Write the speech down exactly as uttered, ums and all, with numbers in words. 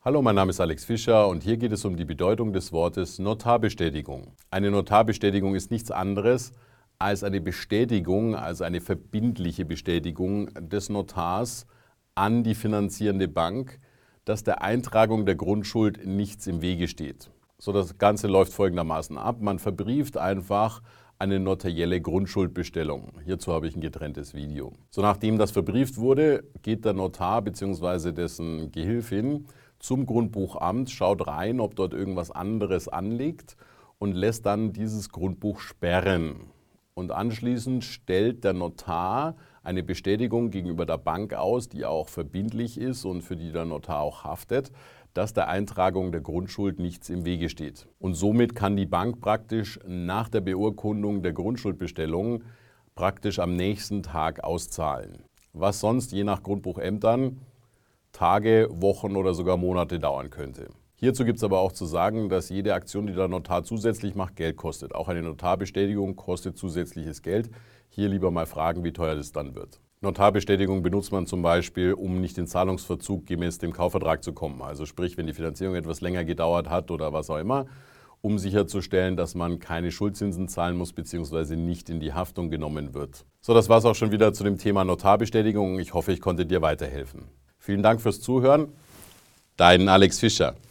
Hallo, mein Name ist Alex Fischer und hier geht es um die Bedeutung des Wortes Notarbestätigung. Eine Notarbestätigung ist nichts anderes als eine Bestätigung, also eine verbindliche Bestätigung des Notars an die finanzierende Bank, dass der Eintragung der Grundschuld nichts im Wege steht. So, das Ganze läuft folgendermaßen ab. Man verbrieft einfach eine notarielle Grundschuldbestellung. Hierzu habe ich ein getrenntes Video. So, nachdem das verbrieft wurde, geht der Notar bzw. dessen Gehilfin zum Grundbuchamt, schaut rein, ob dort irgendwas anderes anliegt und lässt dann dieses Grundbuch sperren. Und anschließend stellt der Notar eine Bestätigung gegenüber der Bank aus, die auch verbindlich ist und für die der Notar auch haftet, dass der Eintragung der Grundschuld nichts im Wege steht. Und somit kann die Bank praktisch nach der Beurkundung der Grundschuldbestellung praktisch am nächsten Tag auszahlen. Was sonst je nach Grundbuchämtern Tage, Wochen oder sogar Monate dauern könnte. Hierzu gibt es aber auch zu sagen, dass jede Aktion, die der Notar zusätzlich macht, Geld kostet. Auch eine Notarbestätigung kostet zusätzliches Geld. Hier lieber mal fragen, wie teuer das dann wird. Notarbestätigung benutzt man zum Beispiel, um nicht in Zahlungsverzug gemäß dem Kaufvertrag zu kommen. Also sprich, wenn die Finanzierung etwas länger gedauert hat oder was auch immer, um sicherzustellen, dass man keine Schuldzinsen zahlen muss bzw. nicht in die Haftung genommen wird. So, das war es auch schon wieder zu dem Thema Notarbestätigung. Ich hoffe, ich konnte dir weiterhelfen. Vielen Dank fürs Zuhören. Dein Alex Fischer.